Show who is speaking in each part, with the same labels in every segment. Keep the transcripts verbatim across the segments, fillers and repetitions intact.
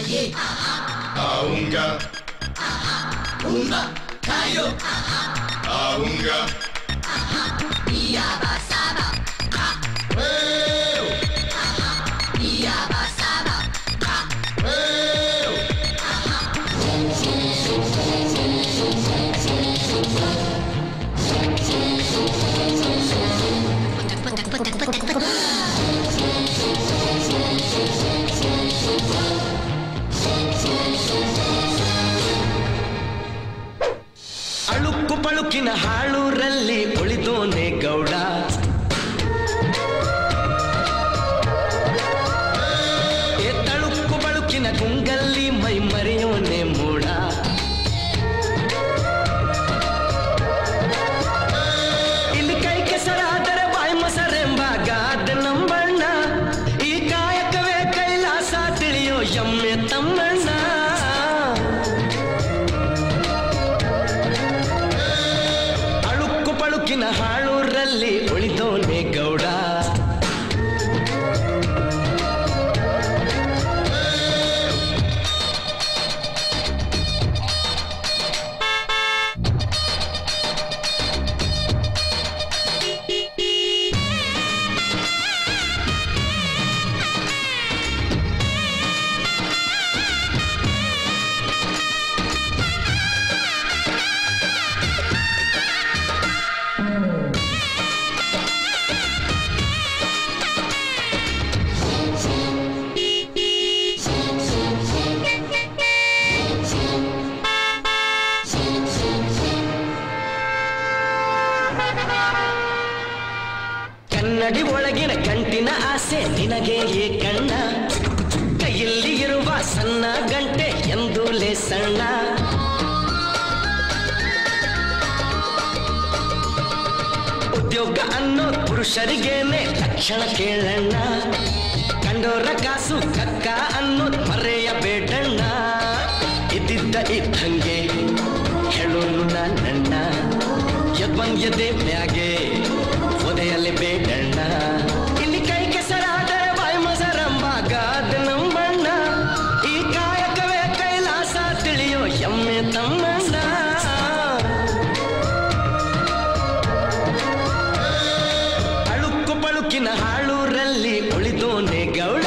Speaker 1: Aunga, Umba, Kayo, Aunga, Iaba Saba, Iaba Saba,
Speaker 2: ಅಳುಕು ಪಳುಕಿನ ಹಾಳೂರಲ್ಲಿ ಉಳಿದೋನೆ ಗೌಡ ಎ ತಳುಕು ಬಳುಕಿನ ಗುಂಗಲ್ಲಿ ಮೈ ಮರೆಯೋನೆ ಮೂಡ ಇಲ್ಲಿ ಕೈ ಕೆಸರಾದರೆ ಬಾಯಿ ಮೊಸರೆಂಬ ಗಾದ ನಂಬಣ್ಣ ಈ ಕಾಯಕವೇ ಕೈಲಾಸ ತಿಳಿಯೋ ಎಮ್ಮೆ ತಮ್ಮಣ್ಣ ಹಾಳೂರಲ್ಲಿ ಉಳಿದೋನೆ ಗೌಡ ಕನ್ನಡಿ ಒಳಗಿನ ಗಂಟಿನ ಆಸೆ ನಿನಗೆ ಏ ಕಣ್ಣ ಕೈಯಲ್ಲಿ ಇರುವ ಸಣ್ಣ ಗಂಟೆ ಎಂದೂಲೇ ಸಣ್ಣ ಉದ್ಯೋಗ ಅನ್ನೋ ಪುರುಷರಿಗೇನೆ ತಕ್ಷಣ ಕೇಳಣ್ಣ ಕಂಡೋರ ಕಾಸು ಕಕ್ಕ ಅನ್ನೋದು ಮರೆಯಬೇಡಣ್ಣ ಇದ್ದಿದ್ದ ಇದ್ದಂಗೆ ಹೇಳೋನು ನನ್ನ ಯದ್ವಂದ್ಯದೆ ಮ್ಯಾಗೆ ಒದೆಯಲ್ಲಿ ಬೇಡಣ್ಣ ಇಲ್ಲಿ ಕೈ ಕೆಸರಾದರೆ ಬಾಯಿ ಮೊಸರಂಬ ಗಾದ ನಂಬಣ್ಣ ಈ ಕಾಯಕವೇ ಕೈಲಾಸ ತಿಳಿಯೋ ಎಮ್ಮೆ ತಮ್ಮಣ್ಣ ಅಳುಕು ಪಳುಕಿನ ಹಾಳೂರಲ್ಲಿ ಉಳಿದೋನೆ ಗೌಡ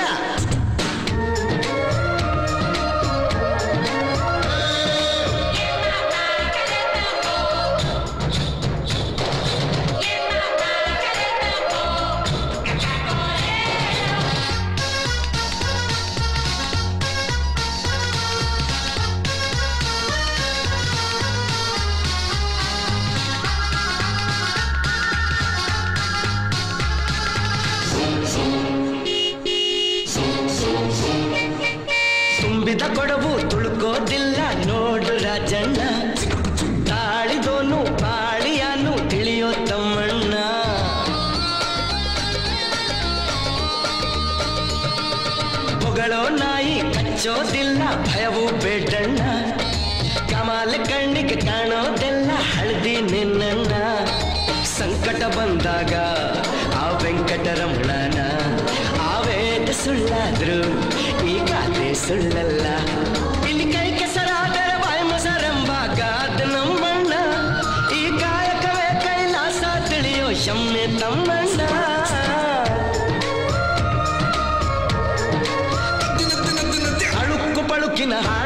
Speaker 2: ತುಂಬಿದ ಕೊಡವು ತುಳುಕೋದಿಲ್ಲ ನೋಡು ರಾಜಣ್ಣ ತಾಳಿದೋನು ಬಾಳಿಯಾನು ತಿಳಿಯೋ ತಮ್ಮಣ್ಣ ಹೊಗಳೋ ನಾಯಿ ಕಚ್ಚೋದಿಲ್ಲ ಭಯವು ಬೇಡಣ್ಣ ಕಮಾಲ ಕಣ್ಣಿಗೆ ಕಾಣೋದೆಲ್ಲ ಹಳದಿ ನಿನ್ನಣ್ಣ ಸಂಕಟ ಬಂದಾಗ ಆ ವೆಂಕಟರಮಣನ ಆವೇದ ಸುಳ್ಳಾದ್ರು ಈ ಗಾದೆ ಸುಳ್ಳಲ್ಲ ಇಲ್ಲಿ ಕೈ ಕೆಸರಾದರೆ ಬಾಯಿ ಮೊಸರೆಂಬ ಗಾದ ನಂಬಣ್ಣ ಈ ಕಾಯಕವೇ ಕೈಲಾಸ ತಿಳಿಯೋ ಎಮ್ಮೆ ತಮ್ಮಣ್ಣ ಅಳುಕು ಪಳುಕಿನ